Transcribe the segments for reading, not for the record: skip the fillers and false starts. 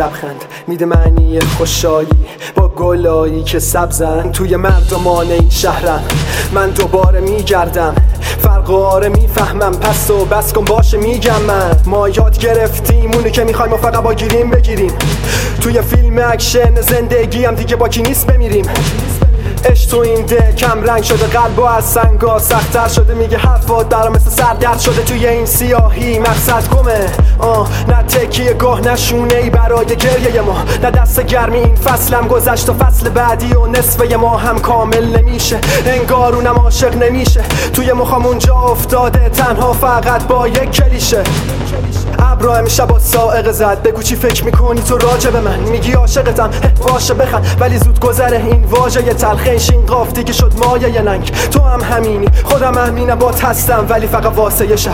لبخند میده معنی خوشایی با گلایی که سبزن توی مردمان این شهرم. من دوباره میگردم فرقاره میفهمم پس و بس کن باشه میگم من. ما یاد گرفتیم اونی که میخوایم و فقط با گیریم بگیریم. توی فیلم اکشن زندگی هم دیگه باکی نیست بمیریم. عشق تو این ده کم رنگ شده، قلب و از سنگا سخت‌تر شده. میگه حرفات برام مثل سردرد شده توی این سیاهی. مقصد گمه نه تکیه گاه نه شونه ای برای گریه ما، نه دست گرمی این فصلم گذشت و فصل بعدی و نصفه ما هم کامل نمیشه. انگار اونم عاشق نمیشه توی مخام اونجا افتاده تنها فقط با یک کلیشه. ابرا امشب با سائق زد بگو چی فکر میکنی تو راجع به من. میگی عاشقتم باشه بخند ولی زود گذره این واژه تلخش. این قاف دیگه شد مایه ننگ. تو هم همینی خودم همینم بات هستم ولی فقط واسه یه شب.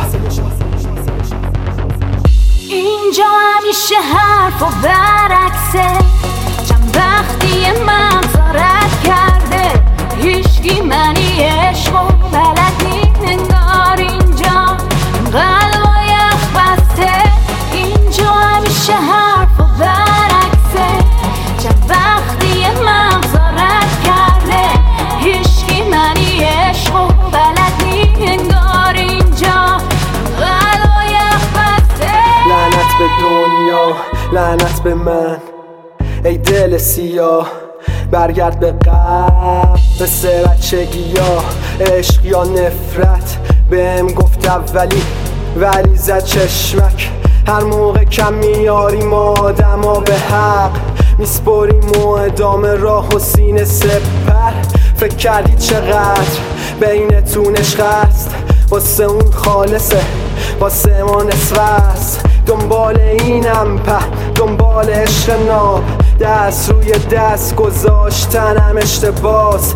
اینجا همیشه حرف و برعکسه. چند وقتی مغزارت کرده هیچکی منی عشق و بلدی. انگار اینجا قلب و یخ بسته. اینجا همیشه حرف و برعکسه. چند وقتی مغزارت کرده هیچکی منی عشق و بلدی. انگار اینجا قلب و یخ بسته. لعنت به دنیا لعنت به من ای دل سیاه. برگرد به قبل به سرچگی ها. عشق یا نفرت بهم گفت اولی ولی زد چشمک. هر موقع کم میاریم آدم ها به حق میسپریم و ادامه راه و سینه سپر. فکر کردید چقدر بینتون عشق است؟ واسه اون خالصه واسه ما نصف است. دنبال اینم دنبال عشق ناب. دست روی دست گذاشتنم اشتباس.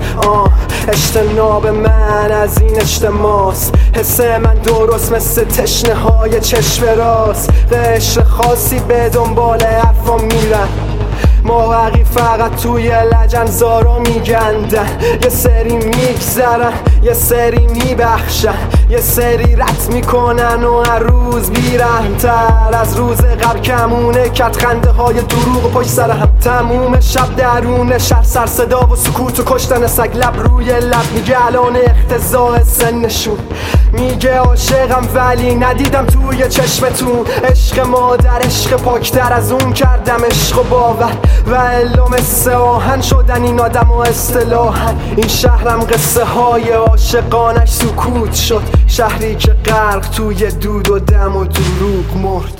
اجتناب من از این اجتماس. حس من درست مثل تشنه های چشم راست. قشر خاصی به دنبال حرفا میرن. ماوقی فقط توی لجنزارا میگندن. یه سری میگذرن یه سری میبخشن. یه سری رد میکنن و هر روز بیرحم‌تر از روز قبل کمونه. کت خنده های دروغ و پشت سر هم تموم شب درون شهر سر صدا و سکوت و کشتن سگ. لب روی لب میگه الان اختزاء سنشون. میگه عاشقم ولی ندیدم توی چشمتون. عشق مادر عشق پاکتر از اون کردم عشق و باور. و الا مثل آهن شدن این آدم و اصطلاحن. این شهرم قصه های عاشقانش سکوت شد. شهری که غرق توی دود و دم و دروغ مرد.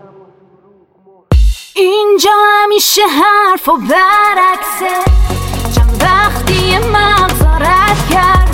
اینجا همیشه حرف و برعکسه. چند وقتی مغزارت کرد